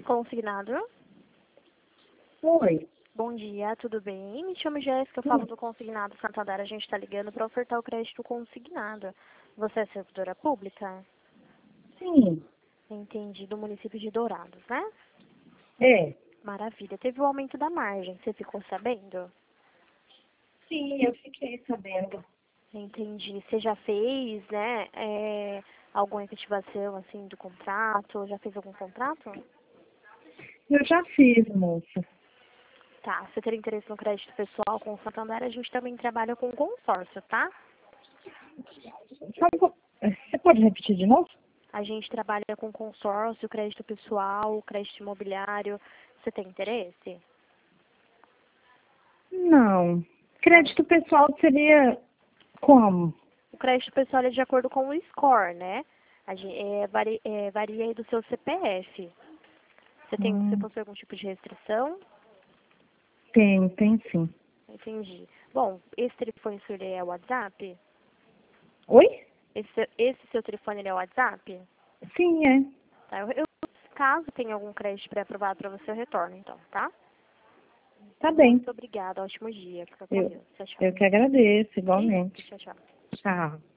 Consignado. Oi. Bom dia, tudo bem? Me chamo Jéssica, eu falo do Consignado Santander. A gente está ligando para ofertar o crédito consignado. Você é servidora pública? Sim. Entendi, do município de Dourados, né? É. Maravilha. Teve o aumento da margem, você ficou sabendo? Sim, eu fiquei sabendo. Entendi. Você já fez, né, alguma efetivação, assim, do contrato? Já fez algum contrato? Eu já fiz, moça. Tá. Você ter interesse no crédito pessoal com o Santander, a gente também trabalha com consórcio, tá? Você pode repetir de novo? A gente trabalha com consórcio, crédito pessoal, crédito imobiliário. Você tem interesse? Não. Crédito pessoal seria como? O crédito pessoal é de acordo com o score, né? Varia aí do seu CPF. Você possui algum tipo de restrição? Tem sim. Entendi. Bom, esse telefone seu ele é WhatsApp? Oi? Esse seu telefone ele é WhatsApp? Sim, é. Tá, caso tenha algum crédito pré-aprovado para você, eu retorno, então, tá? Tá bem. Muito obrigada. Ótimo dia. Fica com Eu, Deus. Tchau, tchau. eu que agradeço, igualmente. Tchau, tchau. Tchau.